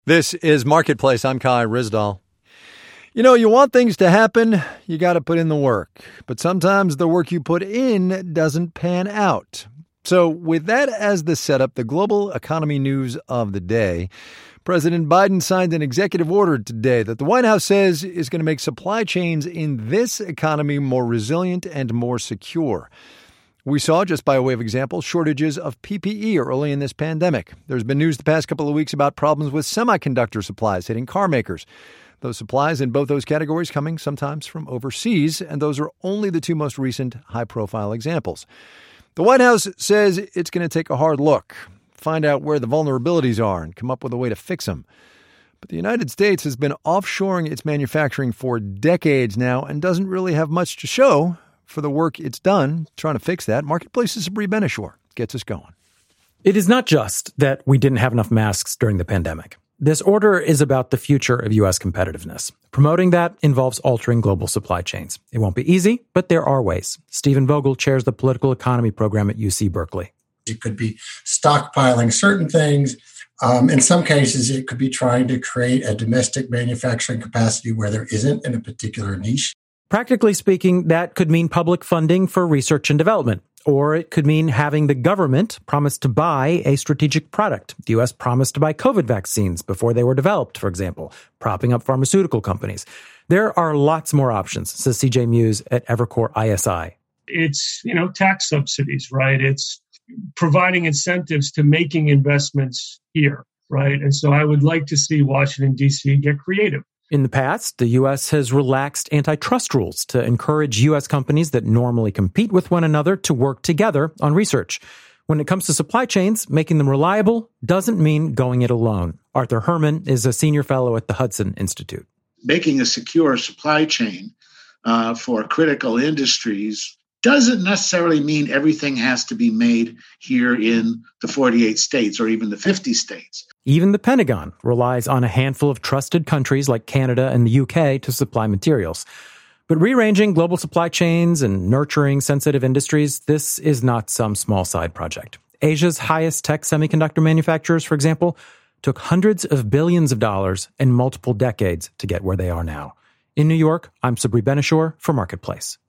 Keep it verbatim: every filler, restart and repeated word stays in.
This is Marketplace. I'm Kai Ryssdal. You know, you want things to happen, you got to put in the work. But sometimes the work you put in doesn't pan out. So with that as the setup, the global economy news of the day, President Biden signed an executive order today that the White House says is going to make supply chains in this economy more resilient and more secure. We saw, just by way of example, shortages of P P E early in this pandemic. There's been news the past couple of weeks about problems with semiconductor supplies hitting car makers. Those supplies in both those categories coming sometimes from overseas, and those are only the two most recent high-profile examples. The White House says it's going to take a hard look, find out where the vulnerabilities are, and come up with a way to fix them. But the United States has been offshoring its manufacturing for decades now and doesn't really have much to show for the work it's done trying to fix that. Marketplace's Sabri Ben-Achour gets us going. It is not just that we didn't have enough masks during the pandemic. This order is about the future of U S competitiveness. Promoting that involves altering global supply chains. It won't be easy, but there are ways. Stephen Vogel chairs the political economy program at U C Berkeley. It could be stockpiling certain things. Um, in some cases, it could be trying to create a domestic manufacturing capacity where there isn't in a particular niche. Practically speaking, that could mean public funding for research and development. Or it could mean having the government promise to buy a strategic product. The U S promised to buy COVID vaccines before they were developed, for example, propping up pharmaceutical companies. There are lots more options, says C J Muse at Evercore I S I. It's, you know, tax subsidies, right? It's providing incentives to making investments here, right? And so I would like to see Washington, D C get creative. In the past, the U S has relaxed antitrust rules to encourage U S companies that normally compete with one another to work together on research. When it comes to supply chains, making them reliable doesn't mean going it alone. Arthur Herman is a senior fellow at the Hudson Institute. Making a secure supply chain uh, for critical industries doesn't necessarily mean everything has to be made here in the forty-eight states or even the fifty states. Even the Pentagon relies on a handful of trusted countries like Canada and the U K to supply materials. But rearranging global supply chains and nurturing sensitive industries, this is not some small side project. Asia's highest tech semiconductor manufacturers, for example, took hundreds of billions of dollars and multiple decades to get where they are now. In New York, I'm Sabri Ben-Achour for Marketplace.